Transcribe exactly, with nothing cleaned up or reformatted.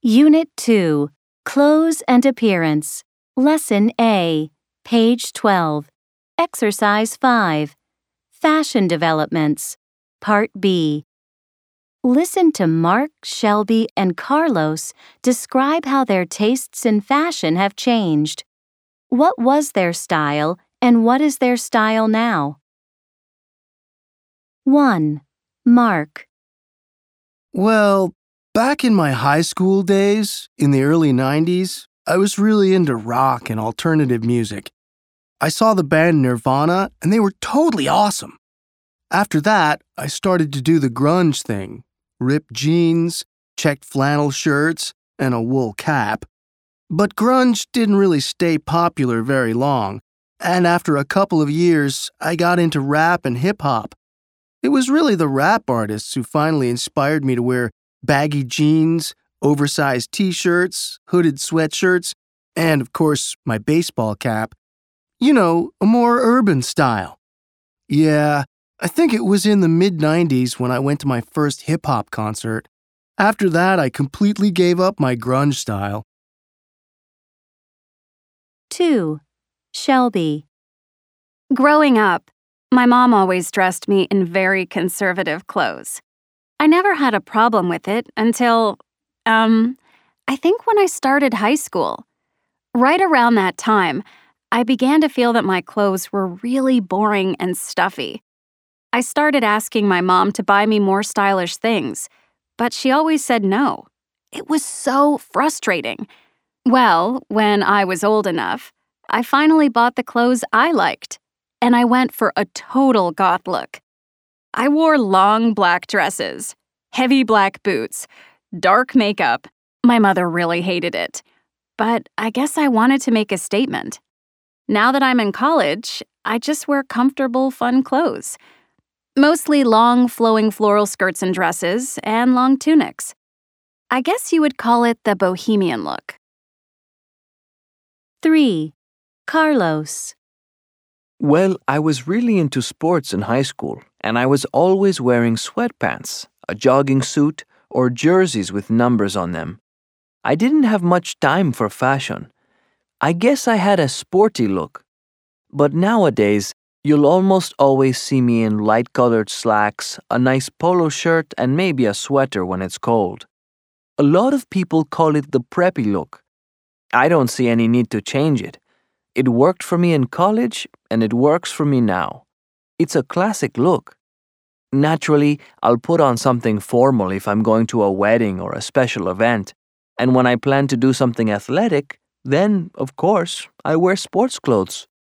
Unit two, Clothes and Appearance. Lesson A, page twelve. Exercise five, Fashion Developments. Part B. Listen to Mark, Shelby, and Carlos describe how their tastes in fashion have changed. What was their style and what is their style now? one. Mark. Well, back in my high school days, in the early nineties, I was really into rock and alternative music. I saw the band Nirvana, and they were totally awesome. After that, I started to do the grunge thing. Ripped jeans, checked flannel shirts, and a wool cap. But grunge didn't really stay popular very long, and after a couple of years, I got into rap and hip-hop. It was really the rap artists who finally inspired me to wear baggy jeans, oversized t-shirts, hooded sweatshirts, and, of course, my baseball cap. You know, a more urban style. Yeah, I think it was in the mid-nineties when I went to my first hip-hop concert. After that, I completely gave up my grunge style. two. Shelby. Growing up, my mom always dressed me in very conservative clothes. I never had a problem with it until, um, I think when I started high school. Right around that time, I began to feel that my clothes were really boring and stuffy. I started asking my mom to buy me more stylish things, but she always said no. It was so frustrating. Well, when I was old enough, I finally bought the clothes I liked, and I went for a total goth look. I wore long black dresses, heavy black boots, dark makeup. My mother really hated it, but I guess I wanted to make a statement. Now that I'm in college, I just wear comfortable, fun clothes. Mostly long, flowing floral skirts and dresses, and long tunics. I guess you would call it the bohemian look. three. Carlos. Well, I was really into sports in high school, and I was always wearing sweatpants, a jogging suit, or jerseys with numbers on them. I didn't have much time for fashion. I guess I had a sporty look. But nowadays, you'll almost always see me in light-colored slacks, a nice polo shirt, and maybe a sweater when it's cold. A lot of people call it the preppy look. I don't see any need to change it. It worked for me in college, and it works for me now. It's a classic look. Naturally, I'll put on something formal if I'm going to a wedding or a special event, and when I plan to do something athletic, then, of course, I wear sports clothes.